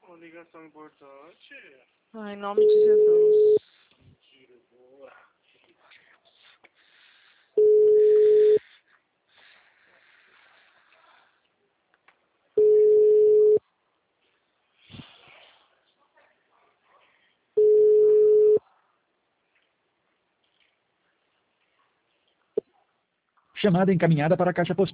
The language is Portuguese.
Uma ligação importante. Ai, em nome de Jesus. Mentira, boa. Chamada encaminhada para a caixa postal.